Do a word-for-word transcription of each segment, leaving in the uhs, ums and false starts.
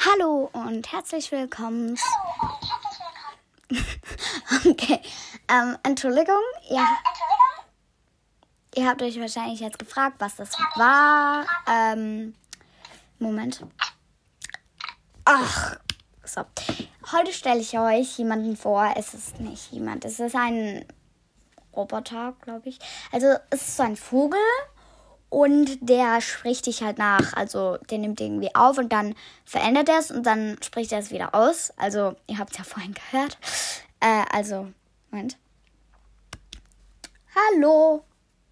Hallo und herzlich willkommen. Hallo und herzlich willkommen. Okay, ähm, Entschuldigung, ihr, Ähm, Entschuldigung, ihr habt euch wahrscheinlich jetzt gefragt, was das war. Ähm, Moment. Ach, so. Heute stelle ich euch jemanden vor. Es ist nicht jemand, es ist ein Roboter, glaube ich. Also es ist so ein Vogel und der spricht dich halt nach. Also der nimmt irgendwie auf und dann verändert er es und dann spricht er es wieder aus. Also ihr habt es ja vorhin gehört. Äh, also, Moment. Hallo.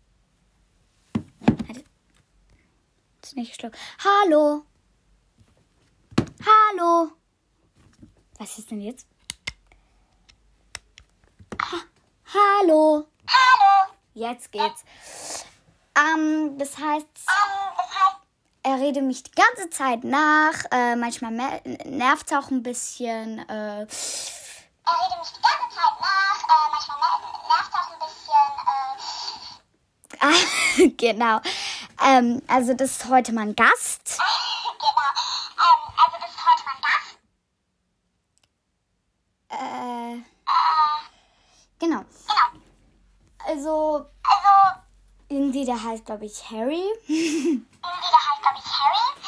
Hat- Ist nicht geschluckt. Hallo. Hallo. Was ist denn jetzt? Ha Hallo. hallo. Jetzt geht's. Ähm, das heißt, Ähm, das heißt, er redet mich die ganze Zeit nach. Äh, manchmal nervt es auch ein bisschen. Äh, er redet mich die ganze Zeit nach. Äh, manchmal ner- nervt auch ein bisschen. Äh, ah, genau. Ähm, also das ist heute mein Gast. genau. Ähm, also das ist heute mein Gast. Äh, Äh, genau. genau. Also Also, irgendwie der heißt, glaube ich, Harry. irgendwie der heißt, glaube ich, Harry.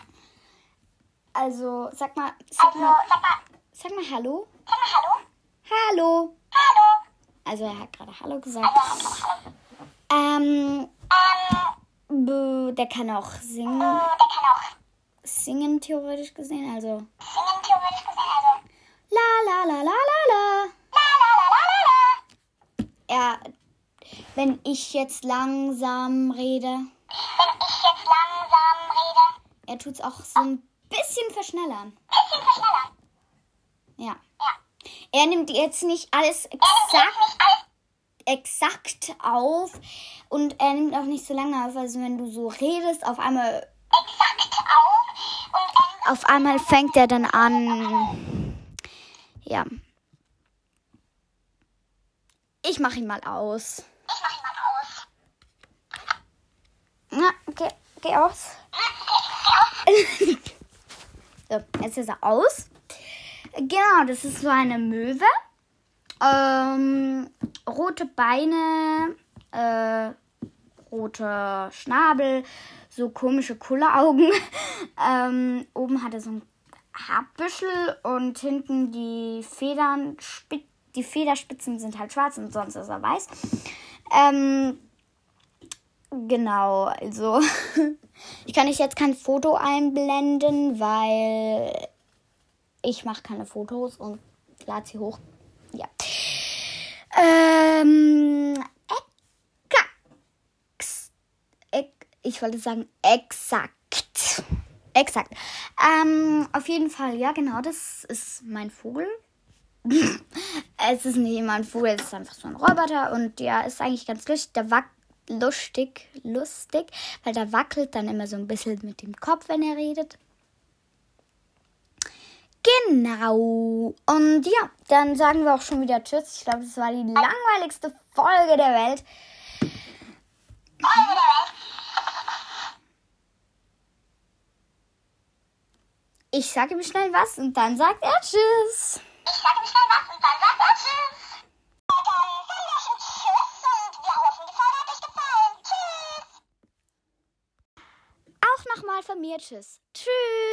Also sag mal, sag Also, mal, sag mal, sag mal Hallo. sag mal hallo. Hallo. Hallo. Also er hat gerade Hallo gesagt. Also, er hat gerade hallo. Ähm, Ähm, bö, der kann auch singen, äh, der kann auch singen theoretisch gesehen. Also singen, theoretisch gesehen. Also, la la la la la la. la la la la la la. Ja, wenn ich jetzt langsam rede, Wenn ich jetzt langsam rede, er tut's auch so ein bisschen verschnellern. bisschen verschnellern. Ja. Ja. Er nimmt jetzt nicht alles Er nimmt jetzt exakt, nicht alles exakt auf und er nimmt auch nicht so lange auf. Also wenn du so redest, auf einmal, exakt auf und er nimmt auf einmal fängt er dann an. Ja. Ich mache ihn mal aus. Ich mach ihn mal aus. Na, okay, geh aus. So, jetzt ist er aus. Genau, das ist so eine Möwe. Ähm, rote Beine, äh, roter Schnabel, so komische Kulleraugen. ähm, oben hat er so ein Haarbüschel und hinten die Federn, spit- die Federspitzen sind halt schwarz und sonst ist er weiß. Ähm, genau, also ich kann euch jetzt kein Foto einblenden, weil ich mache keine Fotos und lade sie hoch. Ja. Ähm, ex, ex, ich wollte sagen exakt. Exakt. Ähm, auf jeden Fall, ja genau, das ist mein Vogel. Es ist nicht immer ein Vogel, es ist einfach so ein Roboter und ja, ist eigentlich ganz lustig. Der wack lustig, lustig, weil der wackelt dann immer so ein bisschen mit dem Kopf, wenn er redet. Genau. Und ja, dann sagen wir auch schon wieder Tschüss. Ich glaube, das war die langweiligste Folge der Welt. Folge der Welt. Ich sage ihm schnell was und dann sagt er Tschüss. Ich sage ihm schnell was und dann sagt er Tschüss. Ja, dann sagen wir schon Tschüss und wir hoffen, die Folge hat euch gefallen. Tschüss. Auch nochmal von mir Tschüss. Tschüss.